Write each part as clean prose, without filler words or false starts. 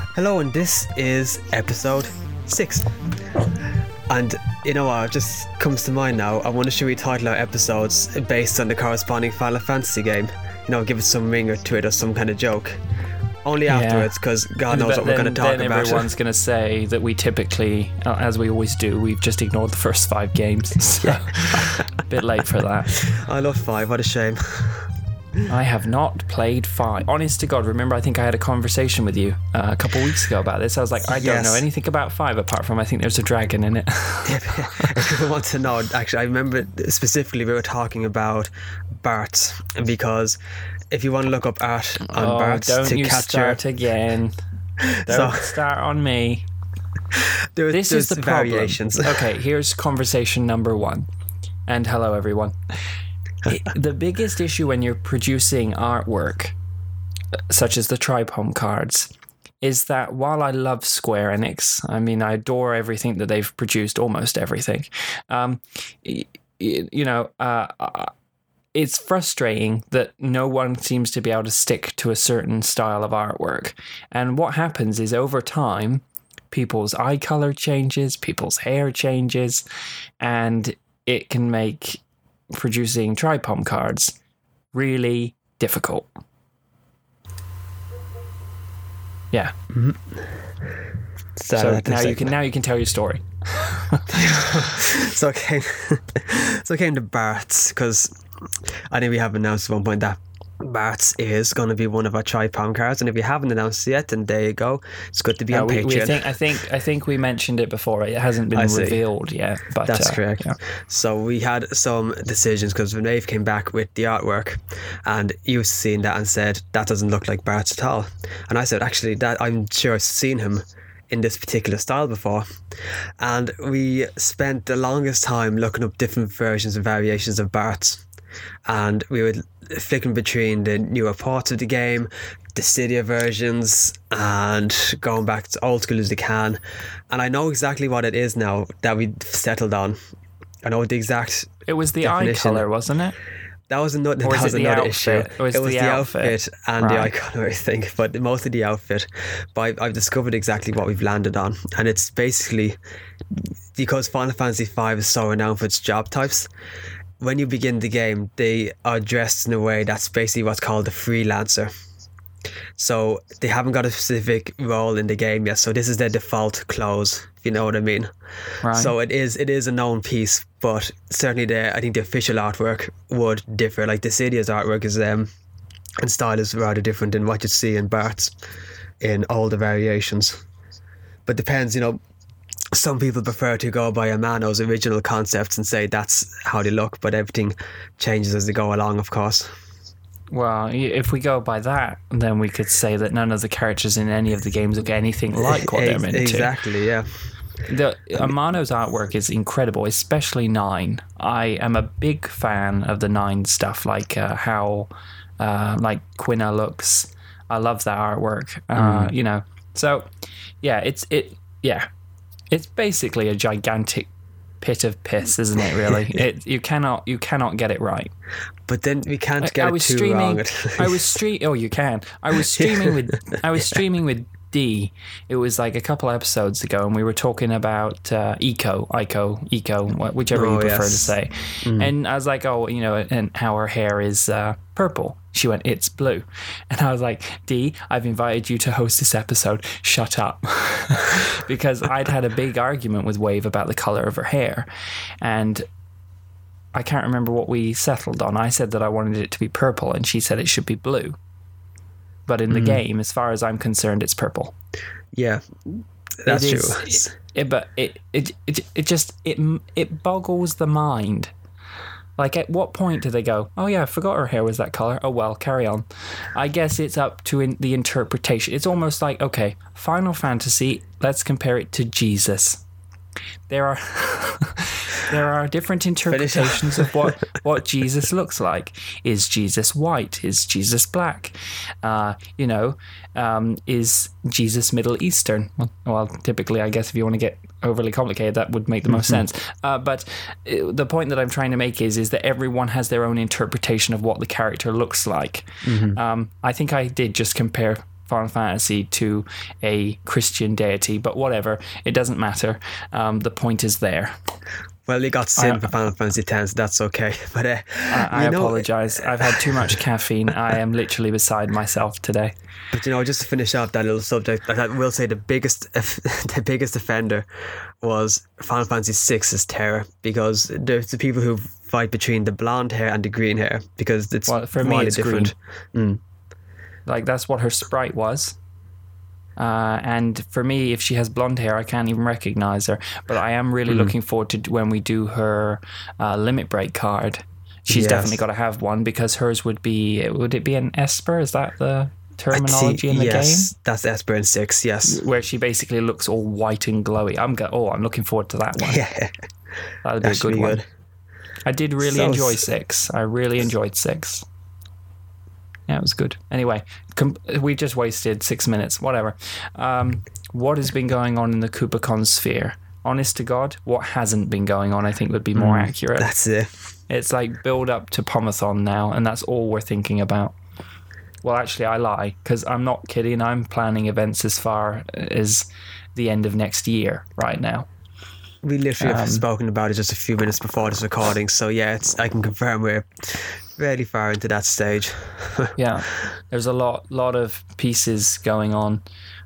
Hello, and this is episode 6. And you know what just comes to mind now? I wonder, should we title our episodes based on the corresponding Final Fantasy game? You know, give it some ringer to it or some kind of joke. Only afterwards, because God knows what we're going to talk then about. Everyone's going to say that we typically, as we always do, we've just ignored the first 5 games. So, a bit late for that. I love 5, what a shame. I have not played 5. Honest to God, remember I think I had a conversation with you a couple of weeks ago about this. I was like, I don't know anything about 5 apart from I think there's a dragon in it. If you want to know, actually, I remember specifically we were talking about Bart, because if you want to look up art on Bart don't to you capture... start again. Don't start on me. This is the problem. Variations. Okay, here's conversation number 1. And hello, everyone. The biggest issue when you're producing artwork, such as the Tripom cards, is that while I love Square Enix, I mean, I adore everything that they've produced, almost everything, it's frustrating that no one seems to be able to stick to a certain style of artwork. And what happens is over time, people's eye color changes, people's hair changes, and it can make producing Tripom cards really difficult. Yeah. Mm-hmm. So now you can tell your story. So it came to Bart's, because I think we have announced at one point that Bart's is going to be one of our Tripom cards, and if you haven't announced it yet, then there you go. It's good to be on Patreon. I think we mentioned it before. It hasn't been revealed yet. But that's correct. Yeah. So we had some decisions, because Maeve came back with the artwork, and you seen that and said that doesn't look like Bart's at all. And I said, actually, that I'm sure I've seen him in this particular style before. And we spent the longest time looking up different versions and variations of Bart's, and we would flicking between the newer parts of the game, the Cydia versions, and going back to old school as we can. And I know exactly what it is now that we settled on. I know the exact It was the definition. eye color, wasn't it? That was another issue. It was the outfit and the eye color, I think, but mostly the outfit. But I've discovered exactly what we've landed on, and it's basically because Final Fantasy V is so renowned for its job types. When you begin the game, they are dressed in a way that's basically what's called a freelancer. So they haven't got a specific role in the game yet. So this is their default clothes, if you know what I mean. Right. So it is a known piece, but certainly I think the official artwork would differ. Like the Cydia's artwork is and style is rather different than what you'd see in Bart's in all the variations. But depends, some people prefer to go by Amano's original concepts and say that's how they look, but everything changes as they go along, of course. Well, if we go by that, then we could say that none of the characters in any of the games look anything like what they're meant to. Exactly, yeah. Amano's artwork is incredible, especially 9. I am a big fan of the 9 stuff, like how like Quina looks. I love that artwork. So yeah, it's basically a gigantic pit of piss, isn't it? Really, you cannot get it right. But then we can't get it too wrong. Oh, you can. I was streaming with D. It was like a couple episodes ago, and we were talking about Ico, whichever you prefer to say. And I was like, and how her hair is purple. She went, it's blue. And I was like, D, I've invited you to host this episode. Shut up. Because I'd had a big argument with Wave about the colour of her hair. And I can't remember what we settled on. I said that I wanted it to be purple, and she said it should be blue. But in the game, as far as I'm concerned, it's purple. Yeah, that's true. But it boggles the mind. Like, at what point do they go, oh yeah, I forgot her hair was that colour. Oh well, carry on. I guess it's up to the interpretation. It's almost like, okay, Final Fantasy, let's compare it to Jesus. There are different interpretations of what Jesus looks like. Is Jesus white? Is Jesus black? Is Jesus Middle Eastern? Well, typically, I guess if you want to get overly complicated, that would make the most sense. But the point that I'm trying to make is that everyone has their own interpretation of what the character looks like. I think I did just compare Final Fantasy to a Christian deity, but whatever, it doesn't matter. The point is there. Well, you got Sin for Final Fantasy X, so that's okay. But I apologize. I've had too much caffeine. I am literally beside myself today. But just to finish off that little subject, I will say the biggest offender was Final Fantasy VI's Terra, because there's the people who fight between the blonde hair and the green hair, because it's for me it's different. Green. Like, that's what her sprite was. And for me, if she has blonde hair, I can't even recognize her. But I am really looking forward to when we do her limit break card. She's definitely got to have one, because hers would it be an Esper? Is that the terminology in the game? Yes, that's Esper in 6, yes. Where she basically looks all white and glowy. I'm looking forward to that one. Yeah. That'll be a good one. I did really enjoy 6. I really enjoyed 6. Yeah, it was good. Anyway, we just wasted 6 minutes. Whatever. What has been going on in the KoopaCon sphere? Honest to God, what hasn't been going on, I think, would be more accurate. That's it. It's like build up to Pomathon now, and that's all we're thinking about. Well, actually, I lie, because I'm not kidding. I'm planning events as far as the end of next year right now. We literally have spoken about it just a few minutes before this recording, so yeah, I can confirm we're fairly far into that stage. Yeah, there's a lot of pieces going on.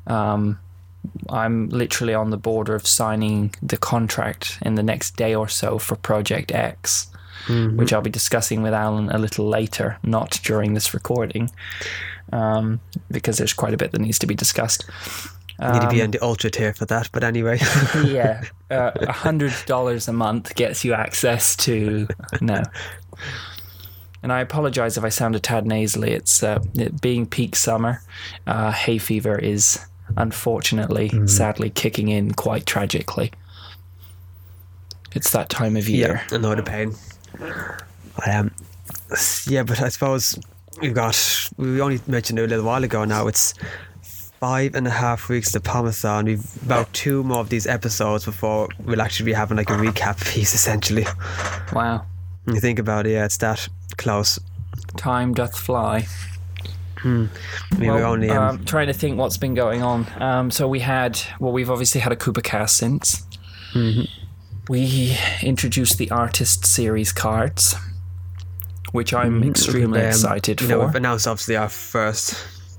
I'm literally on the border of signing the contract in the next day or so for Project X, which I'll be discussing with Alan a little later, not during this recording, because there's quite a bit that needs to be discussed. You need to be on the ultra tier for that, but anyway. Yeah, $100 a month gets you access to... No. And I apologise if I sound a tad nasally. It's it being peak summer. Hay fever is, unfortunately, sadly, kicking in quite tragically. It's that time of year. Yeah, I know the pain. Yeah, but I suppose we only mentioned it a little while ago now, it's 5.5 weeks to Pomathon. We've about 2 more of these episodes before we'll actually be having like a recap piece, essentially. Wow. When you think about it, yeah, it's that close. Time doth fly. We're only trying to think what's been going on. So we've obviously had a KoopaCast since. We introduced the Artist Series cards, which I'm extremely excited for. We've announced obviously our first.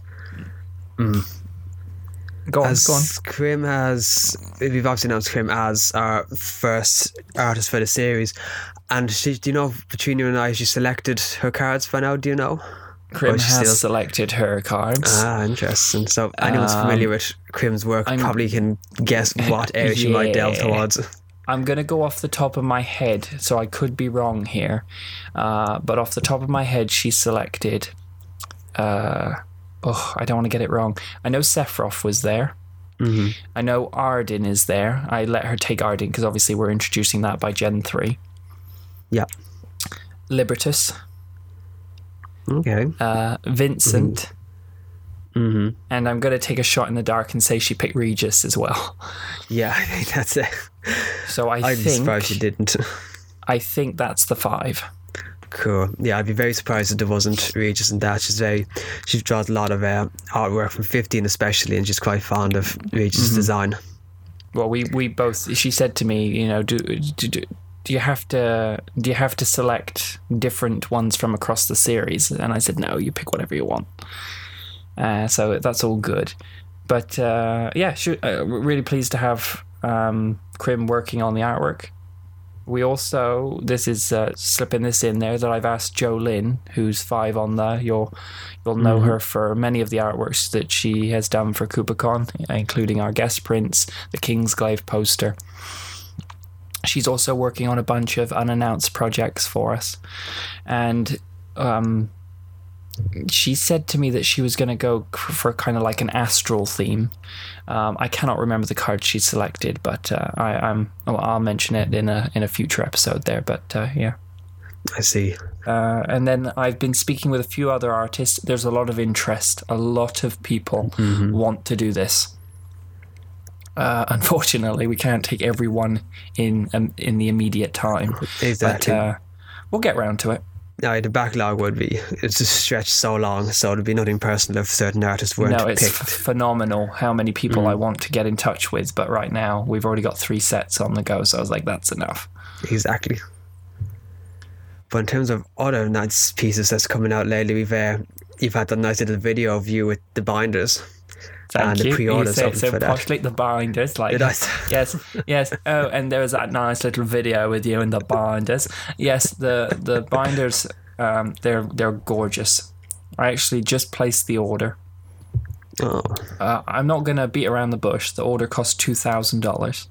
Go on. We've obviously announced Krim as our first artist for the series, and do you know, between you and I, she selected her cards by now? Do you know? Krim has selected her cards. Ah, interesting. So anyone's familiar with Krim's work probably can guess what area she might delve towards. I'm going to go off the top of my head, so I could be wrong here, but off the top of my head, she selected... I don't want to get it wrong. I know Sephiroth was there. I know Arden is there. I let her take Arden because obviously we're introducing that by Gen 3. Yeah. Libertus. Okay. Vincent. And I'm going to take a shot in the dark and say she picked Regis as well. Yeah, I think that's it. So I'm surprised she didn't. I think that's the 5. Cool. Yeah, I'd be very surprised if there wasn't Regis and that. She draws a lot of artwork from 15 especially, and she's quite fond of Regis' design. Well, we both. She said to me, you know, do you have to select different ones from across the series? And I said, no, you pick whatever you want. So that's all good. But really pleased to have Krim working on the artwork. We also, this is slipping this in there, that I've asked Jo Lynn, who's 5 on there. You'll know her for many of the artworks that she has done for KoopaCon, including our guest prints, the Kingsglaive poster. She's also working on a bunch of unannounced projects for us. And she said to me that she was going to go for kind of like an astral theme. I cannot remember the card she selected, but I'll mention it in a future episode there. But yeah, I see. And then I've been speaking with a few other artists. There's a lot of interest. A lot of people want to do this. Unfortunately, we can't take everyone in the immediate time. Exactly. But we'll get round to it. Now the backlog would be, it's just stretched so long, so there'd be nothing personal if certain artists weren't No, it's picked. phenomenal how many people I want to get in touch with, but right now we've already got 3 sets on the go, so I was like, that's enough. Exactly. But in terms of other nice pieces that's coming out lately, you've had that nice little video of you with the binders. Thank and you. the pre-orders You open say for so that. poshly, the binders, like Did I? yes. Oh, and there was that nice little video with you in the binders. Yes, the binders, they're gorgeous. I actually just placed the order. Oh, I'm not gonna beat around the bush. The order cost $2,000.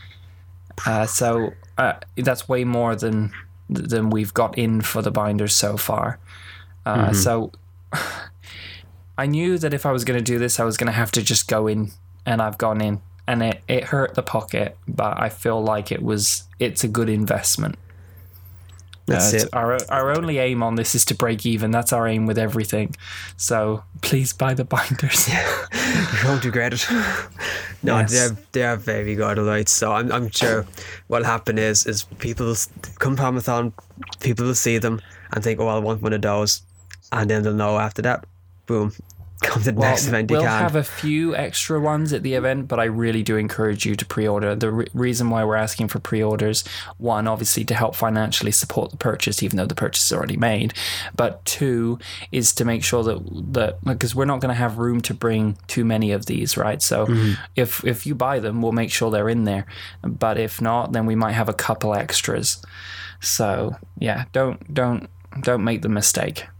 So that's way more than we've got in for the binders so far. So I knew that if I was going to do this, I was going to have to just go in, and I've gone in, and it hurt the pocket, but I feel like it's a good investment. that's it. Our only aim on this is to break even. That's our aim with everything. So please buy the binders. You won't regret it. No, Yes. they're very good, right? So I'm sure what'll happen is people come Palmathon, people will see them and think, oh, I want one of those, and then they'll know after that. Boom. Come to the next event you we'll can. have a few extra ones at the event, but I really do encourage you to pre-order. The reason why we're asking for pre-orders, one, obviously to help financially support the purchase, even though the purchase is already made, but two, is to make sure that because we're not going to have room to bring too many of these, right? So if you buy them, we'll make sure they're in there, but if not, then we might have a couple extras. So yeah, don't make the mistake.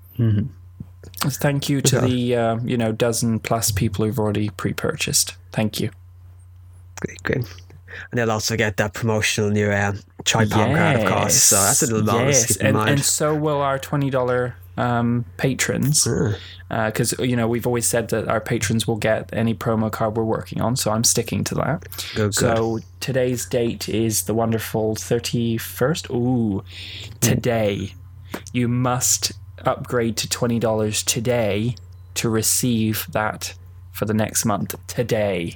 Thank you to the dozen plus people who've already pre-purchased. Thank you. Great. And they'll also get that promotional new tripod card, of course. So that's a little bonus to keep in mind. And so will our $20 patrons, because we've always said that our patrons will get any promo card we're working on. So I'm sticking to that. Good. So today's date is the wonderful 31st. Ooh, today you must upgrade to $20 today to receive that for the next month. Today.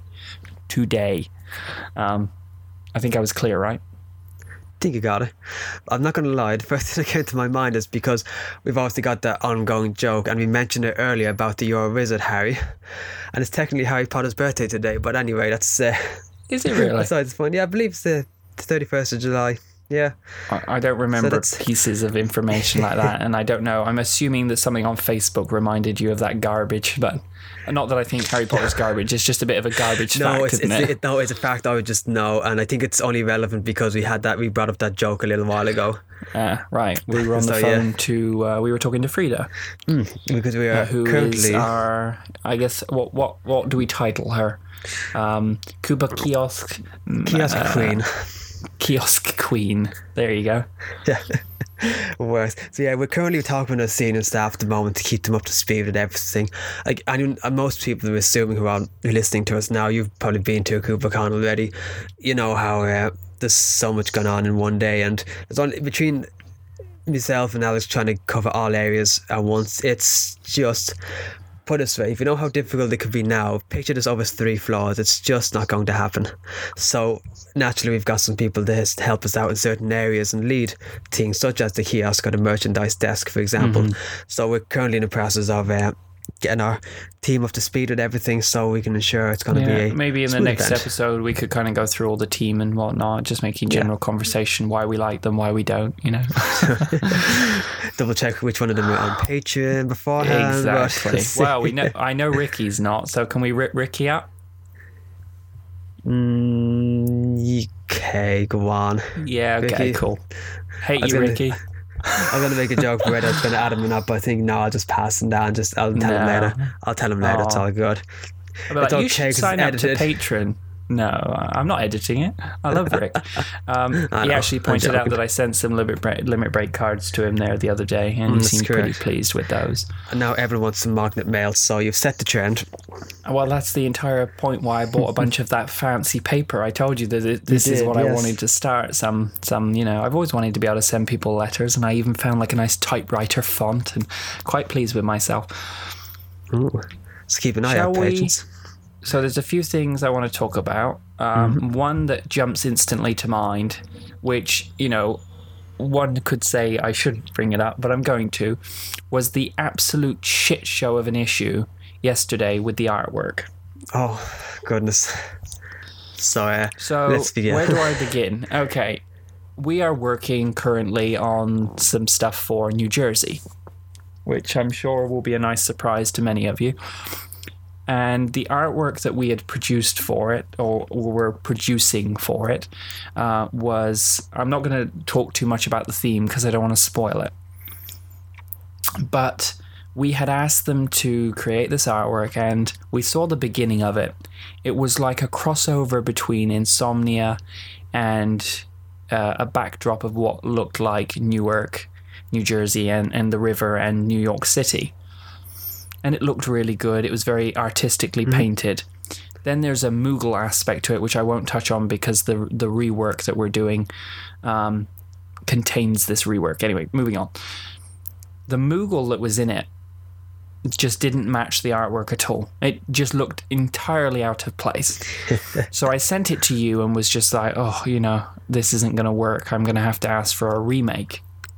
I think I was clear, right? I think you got it. I'm not going to lie, the first thing that came to my mind is because we've obviously got that ongoing joke, and we mentioned it earlier about the You're a Wizard, Harry, and it's technically Harry Potter's birthday today, but anyway, that's Is it really? besides the point. Yeah, I believe it's the 31st of July. Yeah. I don't remember So pieces of information like that, and I don't know. I'm assuming that something on Facebook reminded you of that garbage, but not that I think Harry Potter's garbage. It's just a bit of a garbage fact, isn't it? No, it's a fact I would just know, and I think it's only relevant because we brought up that joke a little while ago. Right. We were on the So, phone we were talking to Frida, Because we are who currently... is our, I guess, what do we title her? Kuba Kiosk Queen. Kiosk Queen. There you go. Yeah. Worse. So yeah, we're currently talking to senior staff at the moment to keep them up to speed with everything. Like, and most people are assuming who are listening to us now, you've probably been to a KubaCon already. You know how there's so much going on in one day, and there's only between myself and Alex trying to cover all areas at once. It's just, put it this way, if you know how difficult it could be now, picture this over 3 floors. It's just not going to happen. So naturally we've got some people to help us out in certain areas and lead things such as the kiosk or the merchandise desk, for example. So we're currently in the process of getting our team up to speed with everything, so we can ensure it's going to be a maybe in the smooth next event. episode we could kind of go through all the team and whatnot, just making general conversation, why we like them, why we don't, Double check which one of them are on Patreon beforehand. Exactly. but- Well, I know Ricky's not, so can we rip Ricky out? Okay, go on. Yeah, okay, Ricky. cool. Hate was you, gonna- Ricky. I'm going to make a joke for whether I was going to add him or not, but I think no, I'll just pass him down. I'll tell him No. later. I'll tell him later. It's all good. I'd be like, It's you okay, should 'cause sign it's up to edited. Patreon. No, I'm not editing it. I love Rick. He know, actually I'm pointed out joking. that I sent some limit break cards to him there the other day, and he That's seemed pretty correct. pleased with those. And now everyone wants some magnet mail, so you've set the trend. Well, that's the entire point why I bought a bunch of that fancy paper. I told you that this is did, what I yes. wanted to start. Some, I've always wanted to be able to send people letters, and I even found like a nice typewriter font, and quite pleased with myself. Ooh. So keep an eye Shall out, we- patrons. So there's a few things I want to talk about. One that jumps instantly to mind, which, one could say I shouldn't bring it up, but I'm going to, was the absolute shit show of an issue yesterday with the artwork. Oh, goodness. So let's begin. Where do I begin? Okay. We are working currently on some stuff for New Jersey, which I'm sure will be a nice surprise to many of you. And the artwork that we had produced for it, or were producing for it, was... I'm not going to talk too much about the theme because I don't want to spoil it. But we had asked them to create this artwork, and we saw the beginning of it. It was like a crossover between Insomnia and a backdrop of what looked like Newark, New Jersey, and the river and New York City. And it looked really good. It was very artistically painted. Then there's a Moogle aspect to it, which I won't touch on because the rework that we're doing contains this rework. Anyway, moving on. The Moogle that was in it just didn't match the artwork at all. It just looked entirely out of place. So I sent it to you and was just like, oh, this isn't going to work. I'm going to have to ask for a remake.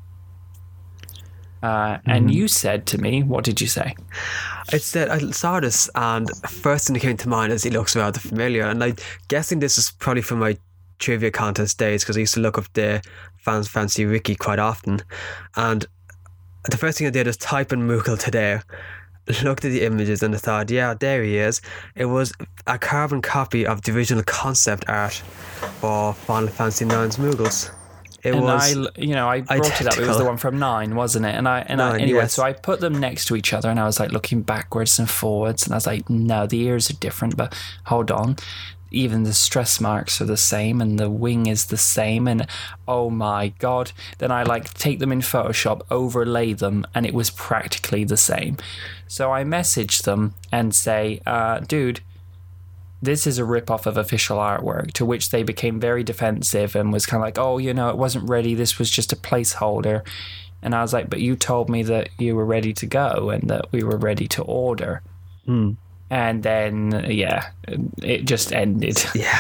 And you said to me, what did you say? I said, I saw this, and first thing that came to mind is he looks rather familiar. And I'm guessing this is probably from my trivia contest days, because I used to look up the Fans Fancy Wiki quite often. And the first thing I did was type in Moogle today, looked at the images, and I thought, yeah, there he is. It was a carbon copy of the original concept art for Final Fantasy IX's Moogles. I brought it up. It was the one from 9, wasn't it? So I put them next to each other, and I was like looking backwards and forwards, and I was like, no, the ears are different, but hold on. Even the stress marks are the same, and the wing is the same, and oh my god. Then I take them in Photoshop, overlay them, and it was practically the same. So I messaged them and say, dude, this is a rip-off of official artwork, to which they became very defensive and was kind of like, oh, it wasn't ready. This was just a placeholder. And I was like, but you told me that you were ready to go and that we were ready to order. And then, yeah, it just ended. Yeah.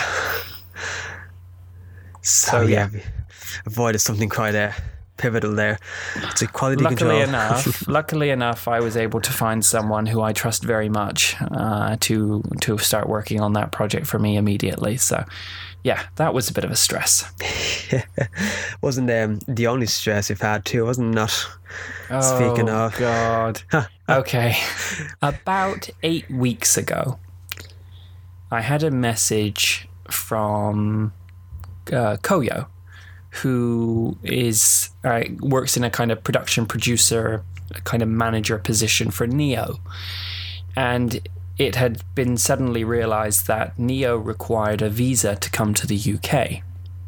So yeah, we avoided something quite pivotal there. It's a quality control. Luckily enough, I was able to find someone who I trust very much to start working on that project for me immediately. So, yeah, that was a bit of a stress. Wasn't the only stress you've had too, wasn't it? Speaking of, God. Okay, about 8 weeks ago, I had a message from Koyo, who is works in a kind of production producer, kind of manager position for Neo. And it had been suddenly realized that Neo required a visa to come to the UK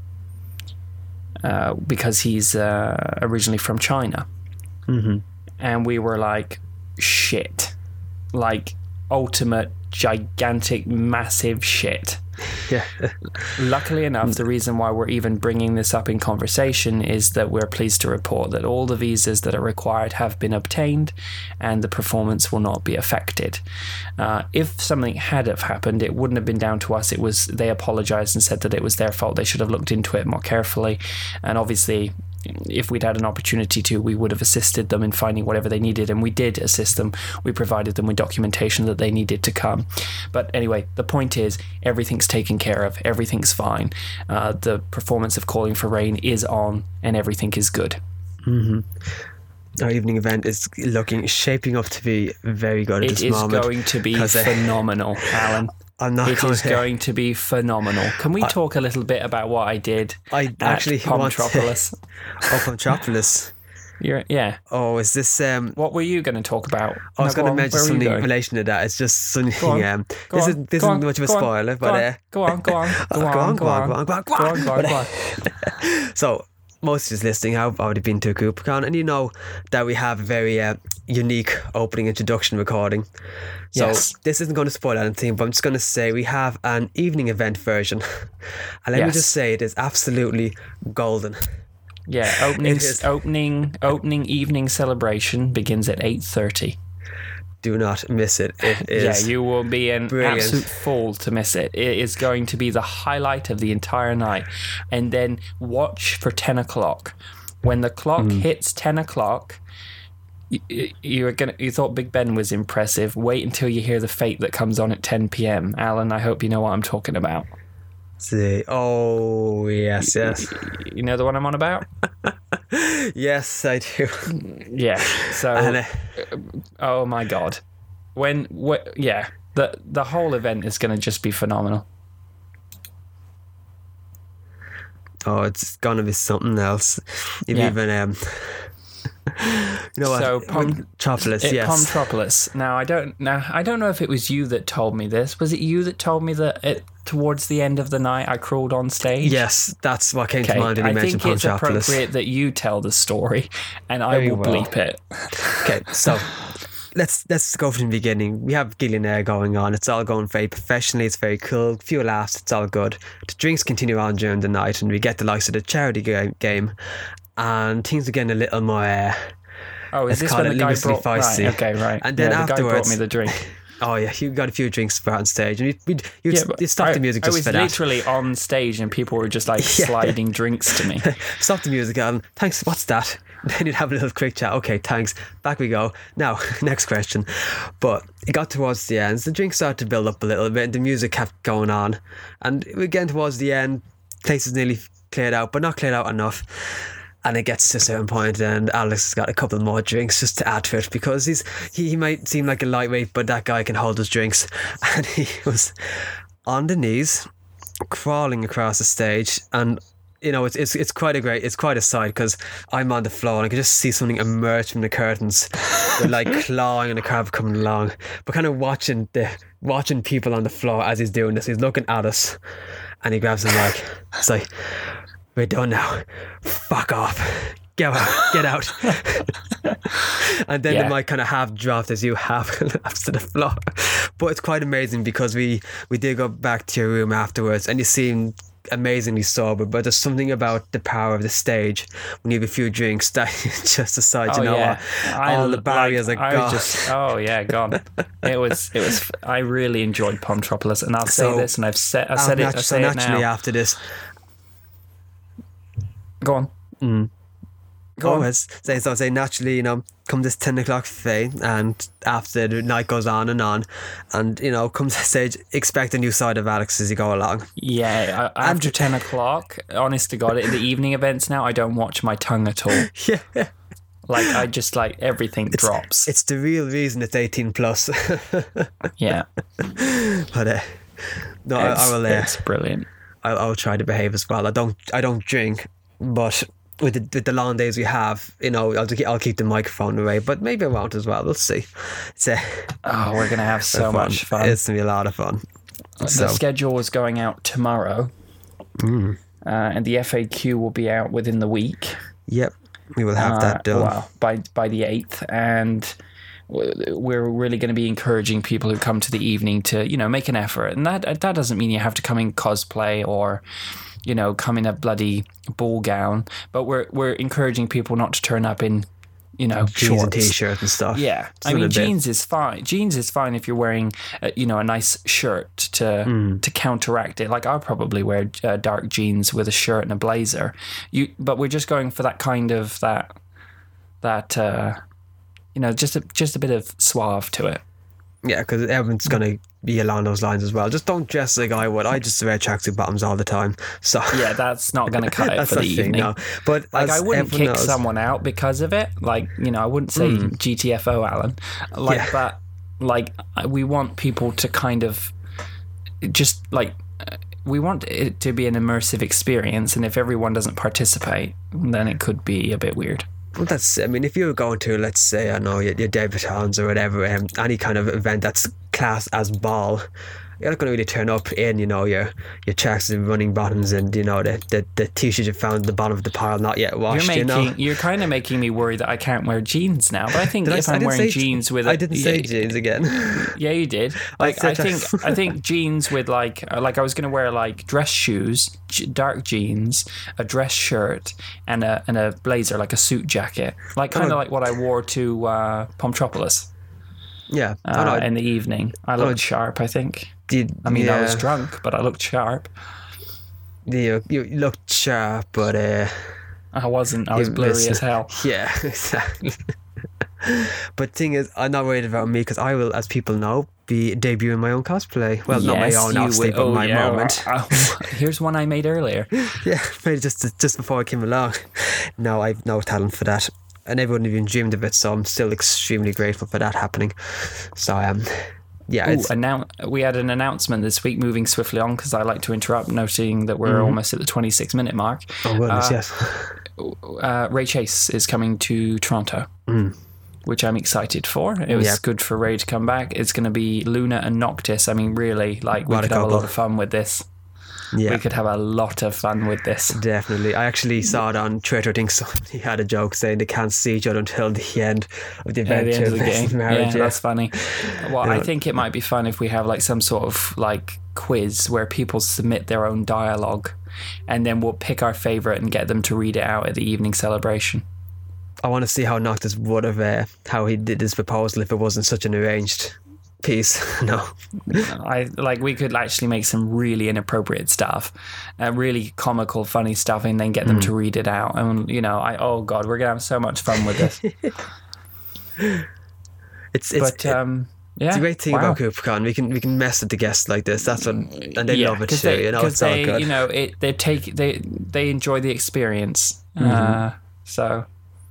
because he's originally from China. And we were like, shit. Ultimate, gigantic, massive shit. Yeah. Luckily enough, the reason why we're even bringing this up in conversation is that we're pleased to report that all the visas that are required have been obtained and the performance will not be affected. If something had have happened, it wouldn't have been down to us. They apologized and said that it was their fault. They should have looked into it more carefully. And obviously, if we'd had an opportunity to, we would have assisted them in finding whatever they needed, and we did assist them. We provided them with documentation that they needed to come. But anyway, the point is, everything's taken care of, everything's fine. The performance of Calling for Rain is on, and everything is good. Our evening event is shaping up to be very good at this moment. It is going to be phenomenal, Alan. It is going to be phenomenal. Can we talk a little bit about what I did at Pomtropolis? Pomtropolis. Yeah. Oh, is this... what were you going to talk about? I was going to mention something in relation to that. It's just something... This isn't much of a spoiler, but... Go on. So, most of you listening have already been to a CoopCon, and you know that we have a very unique opening introduction recording. So this isn't going to spoil anything, but I'm just going to say we have an evening event version. And let me just say, it is absolutely golden. Yeah, opening evening celebration begins at 8:30. Do not miss it. It is you will be an brilliant. Absolute fool to miss it. It is going to be the highlight of the entire night. And then watch for 10 o'clock. when the clock hits 10 o'clock, you thought Big Ben was impressive. Wait until you hear the Fate that comes on at 10 p.m. Alan, I hope you know what I'm talking about. See, oh yes. You know the one I'm on about? Yes, I do. Yeah. So, oh my God, the whole event is going to just be phenomenal. Oh, it's gonna be something else. Even you know what? So Pomtropolis, yes. Pomtropolis. Now I don't know if it was you that told me this. Was it you that told me that towards the end of the night I crawled on stage? Yes, that's what came to mind when you mentioned Pomtropolis. I think it's appropriate that you tell the story, and I will bleep it. Okay, so let's go from the beginning. We have Gillian Air going on. It's all going very professionally. It's very cool. Few laughs. It's all good. The drinks continue on during the night, and we get the likes of the charity game. And things are getting a little more. Is this when the guy brought? Feisty. Right, okay, right. And then afterwards, the guy brought me the drink. Oh yeah, you got a few drinks on stage, and you stopped the music just for that. I was literally on stage, and people were just like sliding drinks to me. Stop the music, and thanks. What's that? Then you'd have a little quick chat. Okay, thanks. Back we go. Now, next question. But it got towards the end. The drinks started to build up a little bit, and the music kept going on. And we're getting towards the end. Place is nearly cleared out, but not cleared out enough. And it gets to a certain point, and Alex has got a couple more drinks just to add to it, because he might seem like a lightweight, but that guy can hold his drinks. And he was on the knees, crawling across the stage, and you know it's quite a sight, because I'm on the floor and I can just see something emerge from the curtains, with like clawing on the carpet coming along, but kind of watching people on the floor as he's doing this. He's looking at us, and he grabs the mic. It's like, we're done now. Fuck off. Get out. And then the mic kind of half dropped as you half collapsed to the floor. But it's quite amazing, because we did go back to your room afterwards, and you seem amazingly sober, but there's something about the power of the stage when you have a few drinks that you just decide, what, all the barriers are gone. Gone. It was. I really enjoyed Pomtropolis, and I'll say this, and I said it naturally now. After this. Go on. Go on. So say naturally, come this 10 o'clock fade, and after the night goes on, and comes the stage, expect a new side of Alex as you go along. Yeah, after 10 o'clock, honest to God, in the evening events now, I don't watch my tongue at all. Yeah. Like, I just, everything drops. It's the real reason it's 18 plus. Yeah. But I will. It's brilliant. I'll try to behave as well. I don't drink. But with the long days we have, I'll keep the microphone away. But maybe I won't as well. We'll see. We're gonna have so much fun. It's gonna be a lot of fun. The schedule is going out tomorrow, and the FAQ will be out within the week. Yep, we will have that done by the 8th, and we're really going to be encouraging people who come to the evening to make an effort, and that doesn't mean you have to come in cosplay or come in a bloody ball gown, but we're encouraging people not to turn up in jeans shorts and t-shirt and stuff. Yeah, I mean, jeans is fine. Jeans is fine if you're wearing a nice shirt to counteract it. Like, I'll probably wear dark jeans with a shirt and a blazer. But we're just going for that kind of just a bit of suave to it. Yeah, because everyone's going to be along those lines as well. Just don't dress like I would. I just wear tracksuit bottoms all the time. So yeah, that's not going to cut it for the evening. No. But I wouldn't kick someone out because of it. Like, I wouldn't say GTFO, Alan. But we want people to kind of just we want it to be an immersive experience, and if everyone doesn't participate, then it could be a bit weird. Well, if you were going to, let's say, I know, your debutantes or whatever, any kind of event that's classed as ball, you're not going to really turn up in, your tracks and running bottoms and, the t-shirt you found at the bottom of the pile, not yet washed, You're kind of making me worry that I can't wear jeans now, but I think if I'm wearing jeans with... I didn't say jeans again. Yeah, you did. I think jeans with I was going to wear dress shoes, dark jeans, a dress shirt, and a blazer, like a suit jacket, kind of like what I wore to Pomtropolis. Yeah. In the evening. I looked sharp, I think. I was drunk, but I looked sharp. You looked sharp, but I wasn't. I was You blurry missed as it. hell. Yeah, exactly. But thing is, I'm not worried about me because I will, as people know, be debuting my own cosplay. Well, not my own, you obviously, will. but my moment. Here's one I made earlier. Yeah, maybe just before I came along. No, I've no talent for that. I never would have even dreamed of it, so I'm still extremely grateful for that happening. So, yeah. We had an announcement this week, moving swiftly on because I like to interrupt, noting that we're almost at the 26-minute mark. Oh, goodness, yes. Ray Chase is coming to Toronto, which I'm excited for. It was good for Ray to come back. It's going to be Luna and Noctis. I mean, really, like, we could have a lot of fun with this. Yeah. We could have a lot of fun with this. Definitely. I actually saw it on Twitter. I think somebody had a joke saying they can't see each other until the end of the adventure. The end of the game. Marriage, that's funny. Well, I think it might be fun if we have like some sort of like quiz where people submit their own dialogue, and then we'll pick our favourite and get them to read it out at the evening celebration. I want to see how Noctis would have, how he did his proposal if it wasn't such an arranged piece. No, we could actually make some really inappropriate stuff, really comical, funny stuff, and then get them to read it out. And oh god, we're gonna have so much fun with this. It's a great thing about CooperCon. We can mess with the guests like this. That's what, and they love it too. It's all good. They enjoy the experience. So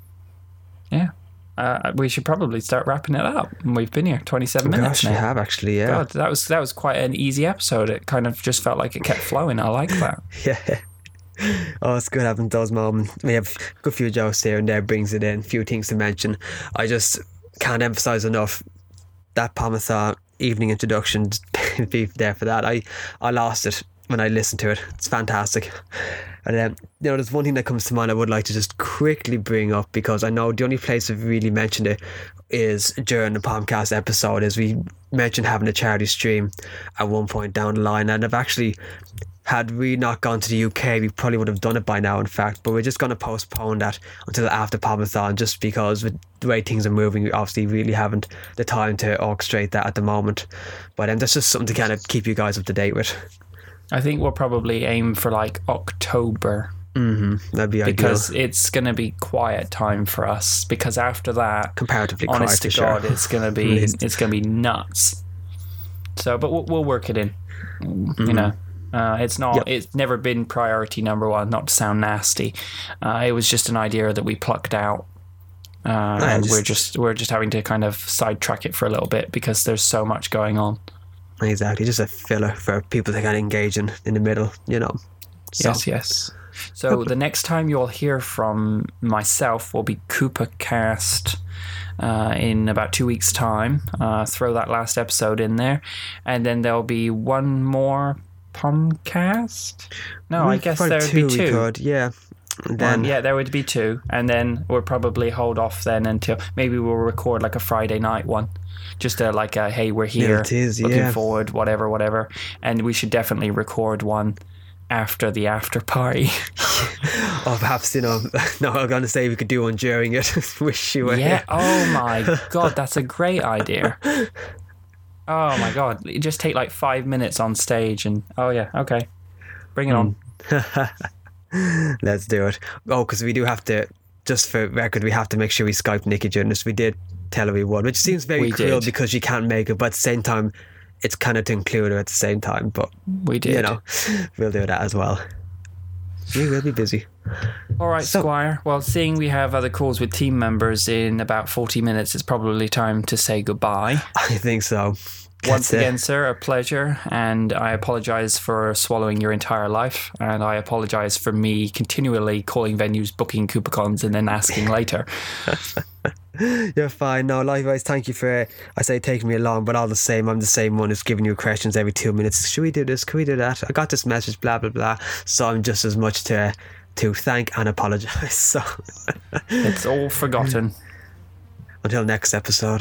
yeah. We should probably start wrapping it up. We've been here 27 minutes now. We have actually, yeah. God, that was quite an easy episode. It kind of just felt like it kept flowing. I like that. Yeah. Oh, it's good having those moments. We have a good few jokes here and there, brings it in, a few things to mention. I just can't emphasize enough that Parmesan evening introduction. Be there for that. I lost it when I listened to it. It's fantastic. And there's one thing that comes to mind I would like to just quickly bring up, because I know the only place we've really mentioned it is during the podcast episode, is we mentioned having a charity stream at one point down the line, and I've actually, had we not gone to the UK, we probably would have done it by now, in fact, but we're just going to postpone that until after Parmesan, just because with the way things are moving, we obviously really haven't the time to orchestrate that at the moment. But that's just something to kind of keep you guys up to date with. I think we'll probably aim for like October. That'd be because ideal. it's going to be quiet time for us. Because after that, comparatively honest quiet, to God, sure. it's going to be nuts. So, but we'll work it in. It's not. Yep. It's never been priority number one. Not to sound nasty, it was just an idea that we plucked out, and we're just having to kind of sidetrack it for a little bit because there's so much going on. Exactly, just a filler for people to kind of engage in the middle, So. Yes. So the next time you'll hear from myself will be CooperCast in about 2 weeks' time. Throw that last episode in there, and then there'll be one more Pomcast. No, I guess there would be two. Could, yeah. Then there would be two, and then we'll probably hold off then until maybe we'll record like a Friday night one. Just hey, we're here, looking forward, whatever. And we should definitely record one after the after party. Or perhaps, no, I'm going to say we could do one during it. Wish you were here. Oh my God, that's a great idea. Oh my God, just take like 5 minutes on stage and, okay. Bring it on. Let's do it. Oh, because we do have to, just for record, we have to make sure we Skype Nikki during this. We did tell her we would, which seems very cruel because she can't make it, but at the same time it's kind of to include her at the same time, but we did, we'll do that as well. We will be busy. All right, Squire, well, seeing we have other calls with team members in about 40 minutes, it's probably time to say goodbye. I think so. Once again, sir, a pleasure, and I apologise for swallowing your entire life, and I apologise for me continually calling venues, booking CooperCons, and then asking later. You're fine. No, likewise, thank you for, taking me along, but all the same, I'm the same one who's giving you questions every 2 minutes. Should we do this? Can we do that? I got this message, blah, blah, blah. So I'm just as much to thank and apologise. So it's all forgotten. Until next episode.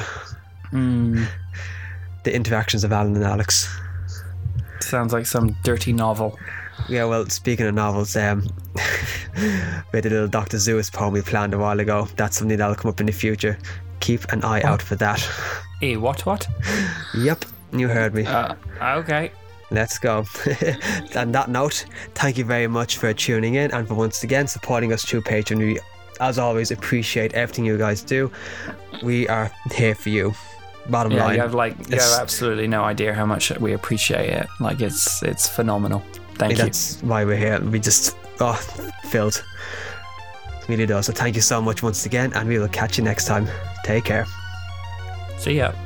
The interactions of Alan and Alex. Sounds like some dirty novel. Yeah, well, speaking of novels, we had a little Dr. Seuss poem we planned a while ago. That's something that'll come up in the future. Keep an eye out for that. What? Yep, you heard me. Okay. Let's go. On that note, thank you very much for tuning in and for once again supporting us through Patreon. We, as always, appreciate everything you guys do. We are here for you. Bottom line. You have absolutely no idea how much we appreciate it. Like it's phenomenal. Thank you. That's why we're here. We just filled. Really does. So thank you so much once again, and we will catch you next time. Take care. See ya.